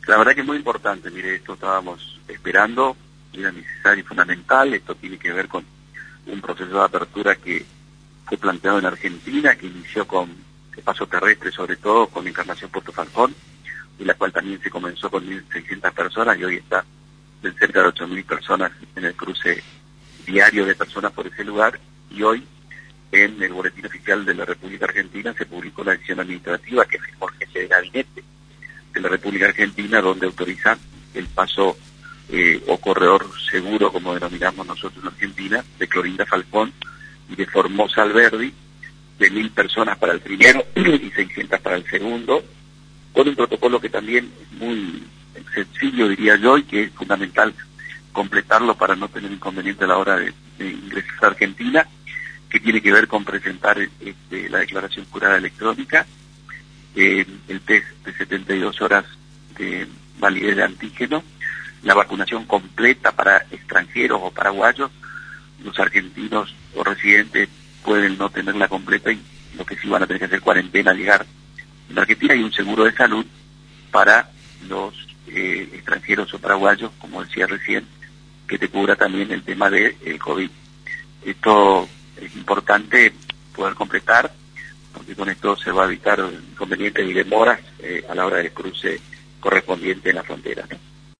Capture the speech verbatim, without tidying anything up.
La verdad que es muy importante, mire, esto estábamos esperando, era necesario y fundamental. Esto tiene que ver con un proceso de apertura que fue planteado en Argentina, que inició con el paso terrestre, sobre todo con la Encarnación Puerto Falcón, y la cual también se comenzó con mil seiscientas personas y hoy está de cerca de ocho mil personas en el cruce diario de personas por ese lugar. Y hoy en el Boletín Oficial de la República Argentina se publicó la decisión administrativa que firmó el jefe de gabinete de la República Argentina, donde autoriza el paso eh, o corredor seguro, como denominamos nosotros en Argentina, de Clorinda Falcón y de Formosa Alberdi, de mil personas para el primero y seiscientas para el segundo, con un protocolo que también es muy sencillo, diría yo, y que es fundamental completarlo para no tener inconveniente a la hora de, de ingresar a Argentina, que tiene que ver con presentar este, la declaración jurada electrónica, eh, el test de setenta y dos horas de validez de antígeno, la vacunación completa para extranjeros o paraguayos. Los argentinos o residentes pueden no tenerla completa y lo que sí van a tener que hacer cuarentena al llegar en Argentina, y un seguro de salud para los eh, extranjeros o paraguayos, como decía recién, que te cubra también el tema del de, COVID. Esto es importante poder completar, porque con esto se va a evitar inconvenientes y demoras eh, a la hora del cruce correspondiente en la frontera, ¿no?